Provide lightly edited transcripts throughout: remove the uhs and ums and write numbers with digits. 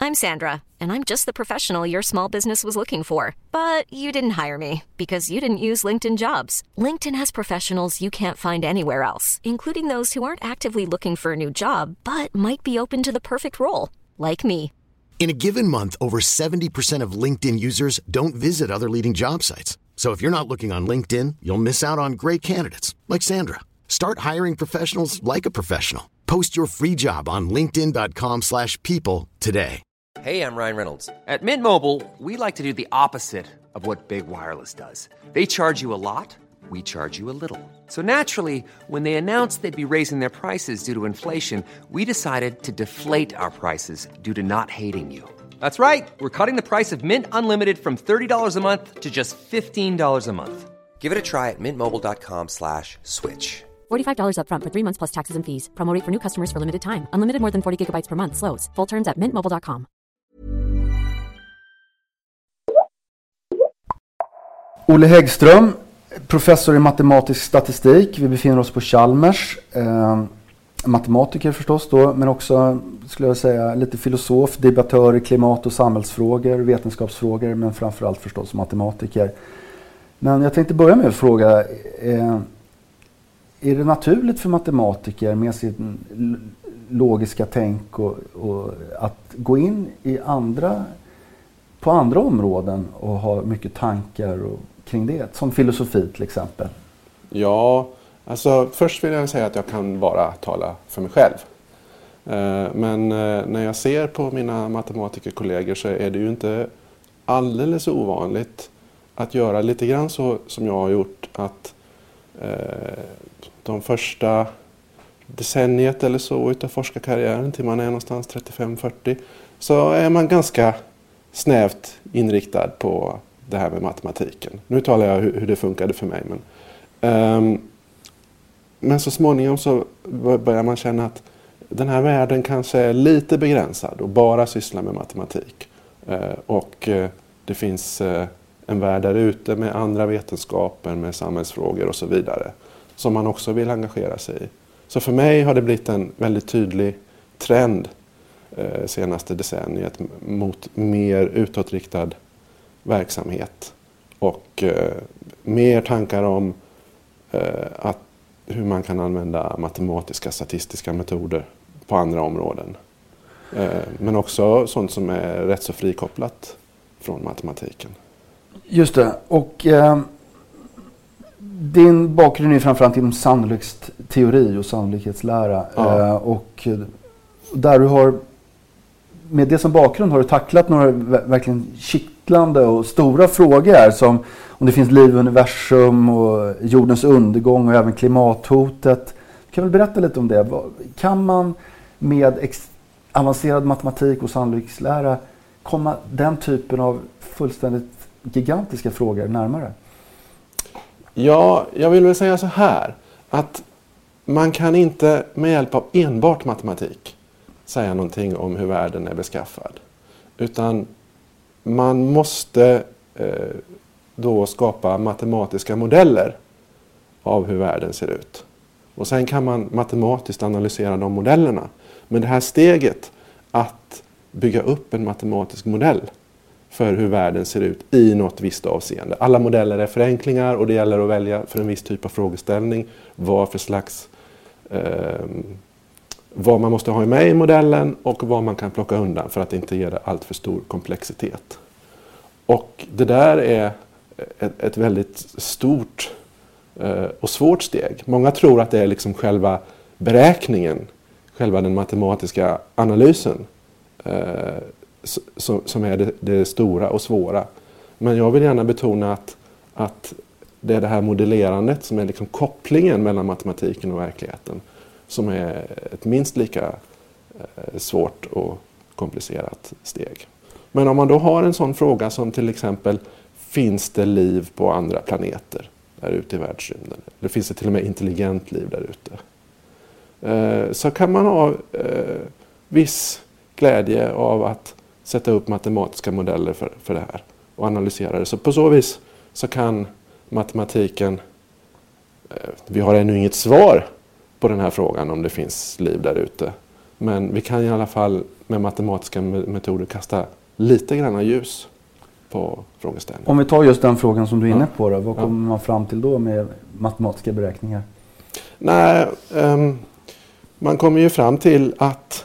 I'm Sandra, and I'm just the professional your small business was looking for. But you didn't hire me because you didn't use LinkedIn Jobs. LinkedIn has professionals you can't find anywhere else, including those who aren't actively looking for a new job, but might be open to the perfect role, like me. In a given month, over 70% of LinkedIn users don't visit other leading job sites. So if you're not looking on LinkedIn, you'll miss out on great candidates like Sandra. Start hiring professionals like a professional. Post your free job on linkedin.com/people today. Hey, I'm Ryan Reynolds. At Mint Mobile, we like to do the opposite of what Big Wireless does. They charge you a lot, we charge you a little. So naturally, when they announced they'd be raising their prices due to inflation, we decided to deflate our prices due to not hating you. That's right. We're cutting the price of Mint Unlimited from $30 a month to just $15 a month. Give it a try at mintmobile.com/switch. $45 up front for 3 months plus taxes and fees. Promo rate for new customers for limited time. Unlimited more than 40 gigabytes per month. Slows full terms at mintmobile.com. Olle Häggström, professor i matematisk statistik. Vi befinner oss på Chalmers. Matematiker förstås då, men också skulle jag säga lite filosof, debattör i klimat- och samhällsfrågor, vetenskapsfrågor, men framförallt förstås matematiker. Men jag tänkte börja med att fråga, är det naturligt för matematiker med sin logiska tänk och att gå in på andra områden och ha mycket tankar kring det, som filosofi till exempel? Ja, alltså först vill jag säga att jag kan bara tala för mig själv. Men när jag ser på mina matematikerkollegor så är det ju inte alldeles ovanligt att göra lite grann så som jag har gjort, att de första decenniet eller så utav forskarkarriären till man är någonstans 35-40 så är man ganska snävt inriktad på det här med matematiken. Nu talar jag hur det funkade för mig. Men så småningom så börjar man känna att den här världen kanske är lite begränsad och bara sysslar med matematik. Och det finns en värld där ute med andra vetenskaper, med samhällsfrågor och så vidare, som man också vill engagera sig i. Så för mig har det blivit en väldigt tydlig trend senaste decenniet mot mer utåtriktad verksamhet och mer tankar om hur man kan använda matematiska statistiska metoder på andra områden. Men också sånt som är rätt så frikopplat från matematiken. Just det. Och din bakgrund är framförallt inom sannolikhetsteori och sannolikhetslära. Ja. Och där du har, med det som bakgrund, har du tacklat några verkligen kittlande och stora frågor som om det finns liv i universum och jordens undergång och även klimathotet. Kan du berätta lite om det? Kan man med avancerad matematik och sannolikhetslära komma den typen av fullständigt gigantiska frågor närmare? Ja, jag vill väl säga så här, att man kan inte med hjälp av enbart matematik säga någonting om hur världen är beskaffad. Utan man måste då skapa matematiska modeller av hur världen ser ut. Och sen kan man matematiskt analysera de modellerna. Men det här steget att bygga upp en matematisk modell för hur världen ser ut i något visst avseende. Alla modeller är förenklingar och det gäller att välja för en viss typ av frågeställning vad man måste ha med i modellen och vad man kan plocka undan för att inte ge det allt för stor komplexitet. Och det där är ett väldigt stort och svårt steg. Många tror att det är liksom själva beräkningen, själva den matematiska analysen som är det stora och svåra. Men jag vill gärna betona att det är det här modellerandet som är liksom kopplingen mellan matematiken och verkligheten som är ett minst lika svårt och komplicerat steg. Men om man då har en sån fråga som till exempel, finns det liv på andra planeter där ute i världsrymden? Eller finns det till och med intelligent liv där ute? Så kan man ha viss glädje av att sätta upp matematiska modeller för det här och analysera det. Så på så vis så kan matematiken, vi har ännu inget svar på den här frågan om det finns liv där ute. Men vi kan i alla fall med matematiska metoder kasta lite grann ljus på frågeställningen. Om vi tar just den frågan som du är inne på då, vad kommer man fram till då med matematiska beräkningar? Nej, man kommer ju fram till att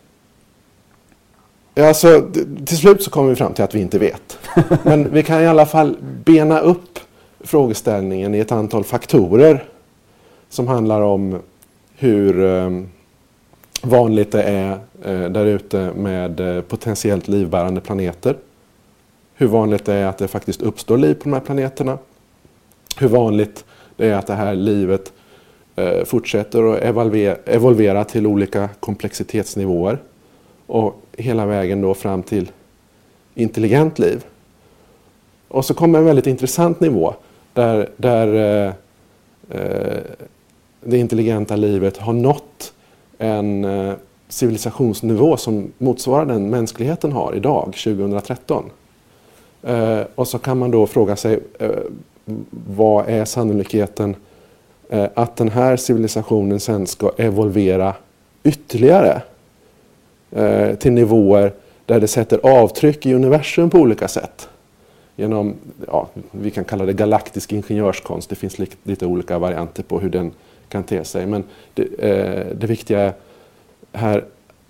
alltså, till slut så kommer vi fram till att vi inte vet. Men vi kan i alla fall bena upp frågeställningen i ett antal faktorer som handlar om hur vanligt det är där ute med potentiellt livbärande planeter. Hur vanligt det är att det faktiskt uppstår liv på de här planeterna. Hur vanligt det är att det här livet fortsätter att evolvera till olika komplexitetsnivåer. Och hela vägen då fram till intelligent liv. Och så kommer en väldigt intressant nivå där det intelligenta livet har nått en civilisationsnivå som motsvarar den mänskligheten har idag, 2013. Och så kan man då fråga sig vad är sannolikheten att den här civilisationen sen ska evolvera ytterligare till nivåer där det sätter avtryck i universum på olika sätt. Genom, vi kan kalla det galaktisk ingenjörskonst. Det finns lite olika varianter på hur den kan te sig. Men det viktiga är här,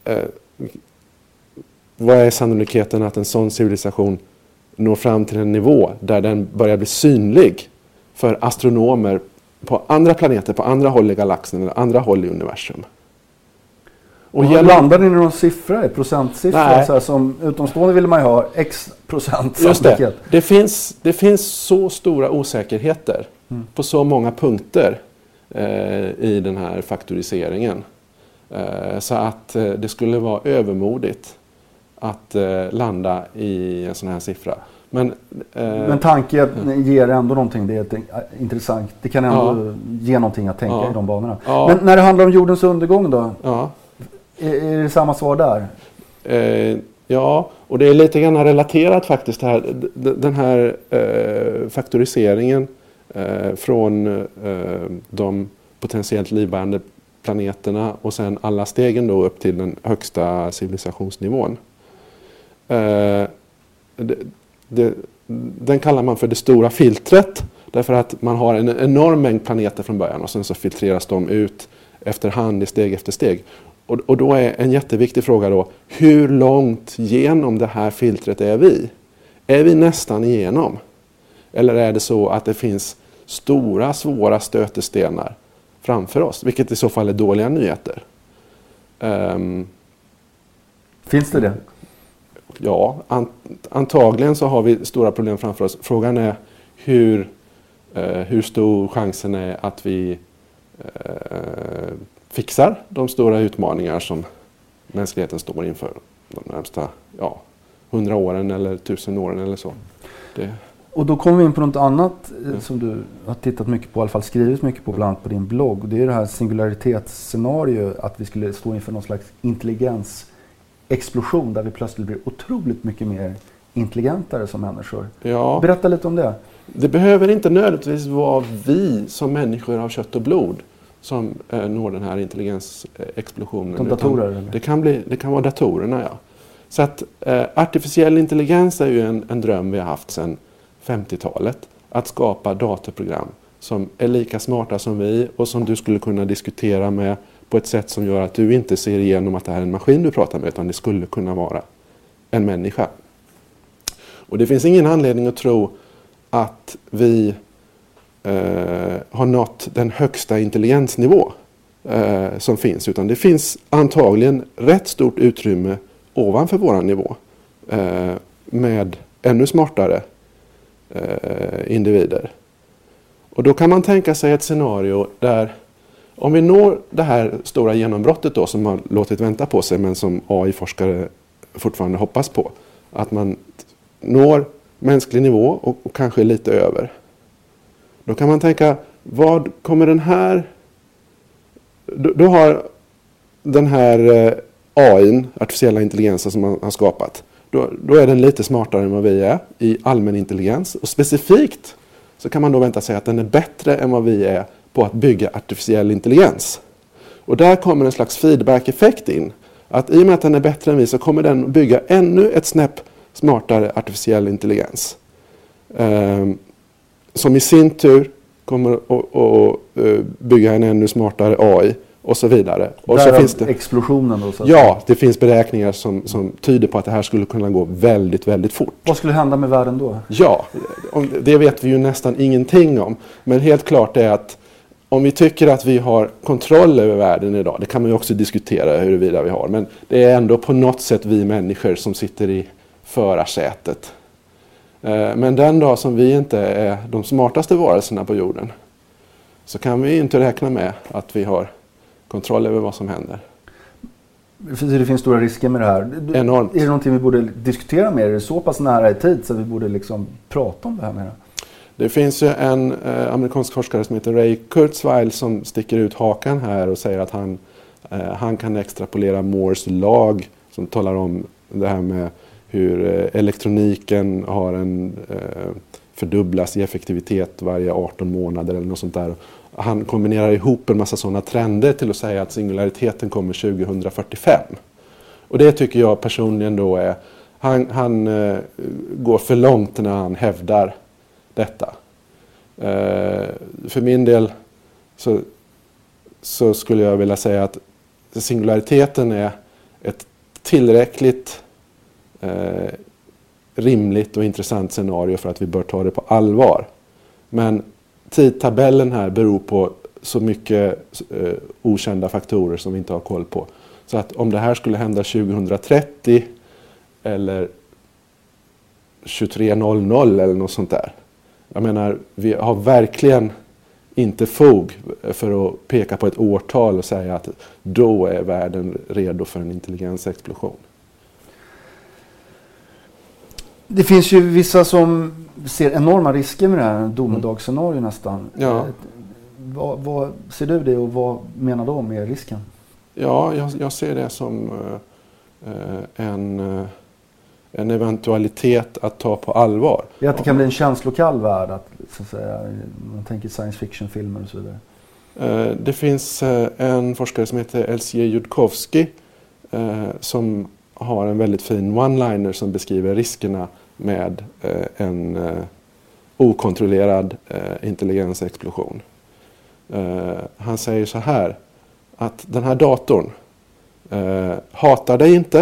vad är sannolikheten att en sån civilisation når fram till en nivå där den börjar bli synlig för astronomer på andra planeter, på andra håll i galaxen eller andra håll i universum. Och landar ni i någon siffra, ett procentsiffra? Så här, som utomstående vill man ju ha x procent sannolikhet. Just det finns så stora osäkerheter på så många punkter i den här faktoriseringen. Så att det skulle vara övermodigt att landa i en sån här siffra. Men tanken ger ändå någonting, det är intressant. Det kan ändå ge någonting att tänka i de banorna. Ja. Men när det handlar om jordens undergång då? Ja. Är det samma svar där? Ja, och det är lite grann relaterat faktiskt här. Den här faktoriseringen från de potentiellt livbärande planeterna och sen alla stegen då upp till den högsta civilisationsnivån. Den kallar man för det stora filtret därför att man har en enorm mängd planeter från början och sen så filtreras de ut efterhand i steg efter steg. Och då är en jätteviktig fråga då, hur långt genom det här filtret är vi? Är vi nästan igenom? Eller är det så att det finns stora, svåra stötestenar framför oss? Vilket i så fall är dåliga nyheter. Finns det? Ja, antagligen så har vi stora problem framför oss. Frågan är hur stor chansen är att vi fixar de stora utmaningar som mänskligheten står inför de närmsta 100 åren eller 1000 åren eller så. Och då kommer vi in på något annat som du har tittat mycket på, i alla fall skrivit mycket på, bland annat på din blogg. Det är det här singularitetsscenario, att vi skulle stå inför någon slags intelligensexplosion där vi plötsligt blir otroligt mycket mer intelligentare som människor. Ja. Berätta lite om det. Det behöver inte nödvändigtvis vara vi som människor av kött och blod som når den här intelligensexplosionen. Som datorer? Det kan vara datorerna, ja. Så att artificiell intelligens är ju en dröm vi har haft sedan 50-talet. Att skapa datorprogram som är lika smarta som vi och som du skulle kunna diskutera med på ett sätt som gör att du inte ser igenom att det här är en maskin du pratar med, utan det skulle kunna vara en människa. Och det finns ingen anledning att tro att vi har nått den högsta intelligensnivå som finns, utan det finns antagligen rätt stort utrymme ovanför våran nivå med ännu smartare individer. Och då kan man tänka sig ett scenario där om vi når det här stora genombrottet då, som har låtit vänta på sig men som AI-forskare fortfarande hoppas på, att man når mänsklig nivå och kanske lite över. Då kan man tänka, vad kommer den här... Då har den här AI:n, artificiella intelligensen som man har skapat, då är den lite smartare än vad vi är i allmän intelligens. Och specifikt så kan man då vänta sig att den är bättre än vad vi är på att bygga artificiell intelligens. Och där kommer en slags feedback-effekt in. att i och med att den är bättre än vi så kommer den bygga ännu ett snäpp smartare artificiell intelligens. Som i sin tur kommer att bygga en ännu smartare AI och så vidare. Och så finns det explosionen då? Så det finns beräkningar som tyder på att det här skulle kunna gå väldigt, väldigt fort. Vad skulle hända med världen då? Ja, det vet vi ju nästan ingenting om. Men helt klart är att om vi tycker att vi har kontroll över världen idag, det kan man ju också diskutera huruvida vi har, men det är ändå på något sätt vi människor som sitter i förarsätet. Men den dag som vi inte är de smartaste varelserna på jorden så kan vi inte räkna med att vi har kontroll över vad som händer. Det finns stora risker med det här. Enormt. Är det någonting vi borde diskutera mer? Är det så pass nära i tid så att vi borde liksom prata om det här mer? Det finns ju en amerikansk forskare som heter Ray Kurzweil som sticker ut hakan här och säger att han kan extrapolera Moores lag som talar om det här med hur elektroniken har fördubblas i effektivitet varje 18 månader eller något sånt där. Han kombinerar ihop en massa sådana trender till att säga att singulariteten kommer 2045. Och det tycker jag personligen då är, han går för långt när han hävdar detta. För min del så skulle jag vilja säga att singulariteten är ett tillräckligt rimligt och intressant scenario för att vi bör ta det på allvar. Men tidtabellen här beror på så mycket okända faktorer som vi inte har koll på. Så att om det här skulle hända 2030 eller 2300 eller något sånt där. Jag menar, vi har verkligen inte fog för att peka på ett årtal och säga att då är världen redo för en intelligensexplosion. Det finns ju vissa som ser enorma risker med det här domedagsscenario nästan. Ja. Vad ser du det och vad menar de med risken? Ja, jag ser det som en eventualitet att ta på allvar. Att det kan bli en känslokall värld, att, så att säga, man tänker science fiction-filmer och så vidare. Det finns en forskare som heter Elsie Yudkowsky som har en väldigt fin one-liner som beskriver riskerna med en okontrollerad intelligensexplosion. Han säger så här, att den här datorn hatar dig inte,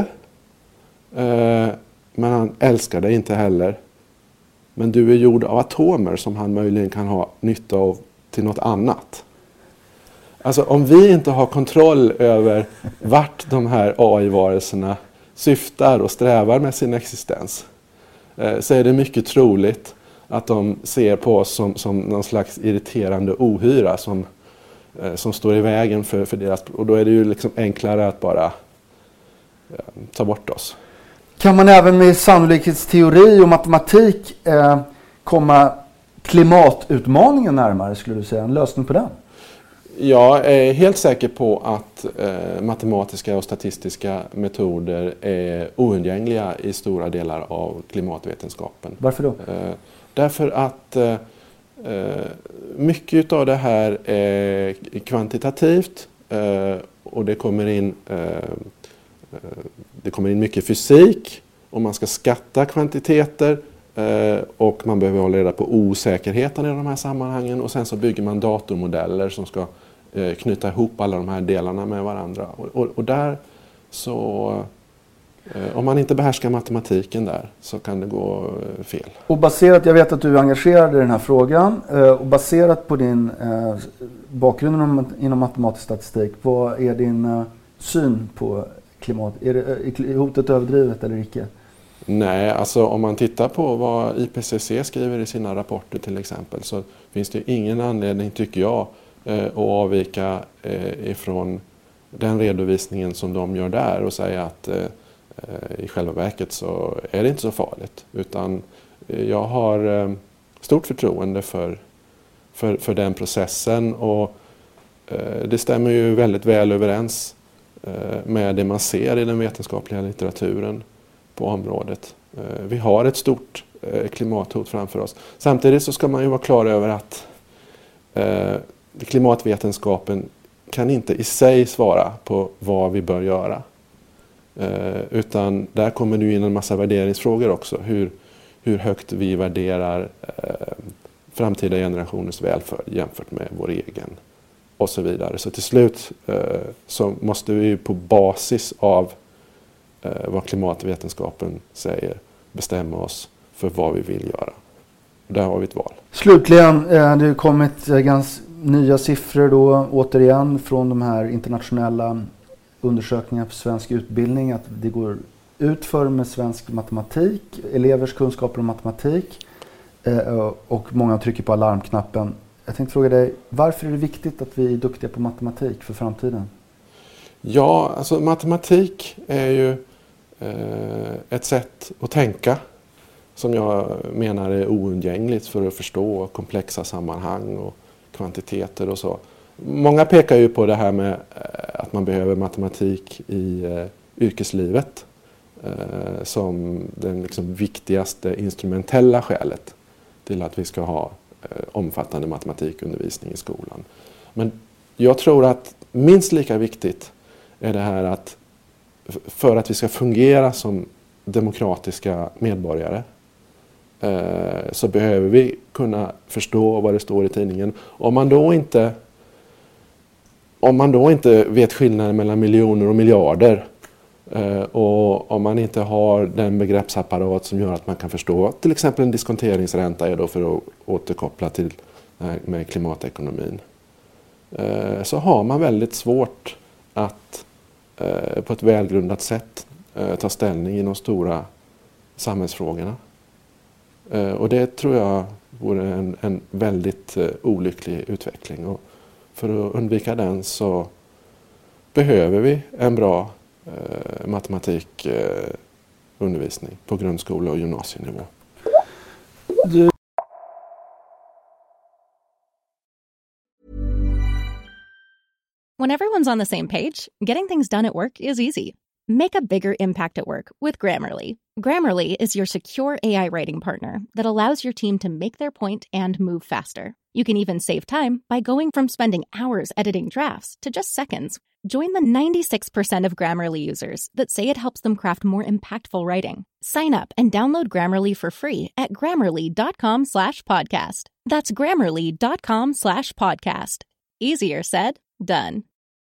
men han älskar dig inte heller. Men du är gjord av atomer som han möjligen kan ha nytta av till något annat. Alltså om vi inte har kontroll över vart de här AI-varelserna syftar och strävar med sin existens, så är det mycket troligt att de ser på oss som någon slags irriterande ohyra som står i vägen för deras... Och då är det ju liksom enklare att bara ta bort oss. Kan man även med sannolikhetsteori och matematik komma klimatutmaningen närmare, skulle du säga? En lösning på den? Jag är helt säker på att matematiska och statistiska metoder är oundgängliga i stora delar av klimatvetenskapen. Varför då? Därför att mycket av det här är kvantitativt och det kommer in mycket fysik och man ska skatta kvantiteter och man behöver hålla reda på osäkerheten i de här sammanhangen och sen så bygger man datormodeller som ska knyta ihop alla de här delarna med varandra. Och där så, om man inte behärskar matematiken där så kan det gå fel. Och baserat, jag vet att du är engagerad i den här frågan, och baserat på din bakgrund inom matematisk statistik, vad är din syn på klimat? Är hotet överdrivet eller icke? Nej, alltså om man tittar på vad IPCC skriver i sina rapporter till exempel, så finns det ingen anledning, tycker jag, att avvika ifrån den redovisningen som de gör där och säga att i själva verket så är det inte så farligt. Utan jag har stort förtroende för den processen och det stämmer ju väldigt väl överens med det man ser i den vetenskapliga litteraturen på området. Vi har ett stort klimathot framför oss. Samtidigt så ska man ju vara klar över att klimatvetenskapen kan inte i sig svara på vad vi bör göra. Utan där kommer det in en massa värderingsfrågor också. Hur högt vi värderar framtida generationers välfärd jämfört med vår egen och så vidare. Så till slut så måste vi på basis av vad klimatvetenskapen säger bestämma oss för vad vi vill göra. Där har vi ett val. Slutligen, det har kommit ganska nya siffror då återigen från de här internationella undersökningarna för svensk utbildning, att det går utför med svensk matematik, elevers kunskaper om matematik, och många trycker på alarmknappen. Jag tänkte fråga dig, varför är det viktigt att vi är duktiga på matematik för framtiden? Ja, alltså matematik är ju ett sätt att tänka som jag menar är oundgängligt för att förstå komplexa sammanhang och kvantiteter och så. Många pekar ju på det här med att man behöver matematik i yrkeslivet som den liksom viktigaste instrumentella skälet till att vi ska ha omfattande matematikundervisning i skolan. Men jag tror att minst lika viktigt är det här att för att vi ska fungera som demokratiska medborgare så behöver vi kunna förstå vad det står i tidningen. Om man då inte vet skillnaden mellan miljoner och miljarder och om man inte har den begreppsapparat som gör att man kan förstå till exempel en diskonteringsränta är då, för att återkoppla till med klimatekonomin, så har man väldigt svårt att på ett välgrundat sätt ta ställning i de stora samhällsfrågorna. Och det tror jag vore en väldigt olycklig utveckling. Och för att undvika den så behöver vi en bra matematikundervisning på grundskola- och gymnasienivå. When everyone's on the same page, getting things done at work is easy. Make a bigger impact at work with Grammarly. Grammarly is your secure AI writing partner that allows your team to make their point and move faster. You can even save time by going from spending hours editing drafts to just seconds. Join the 96% of Grammarly users that say it helps them craft more impactful writing. Sign up and download Grammarly for free at Grammarly.com/podcast. That's Grammarly.com/podcast. Easier said, done.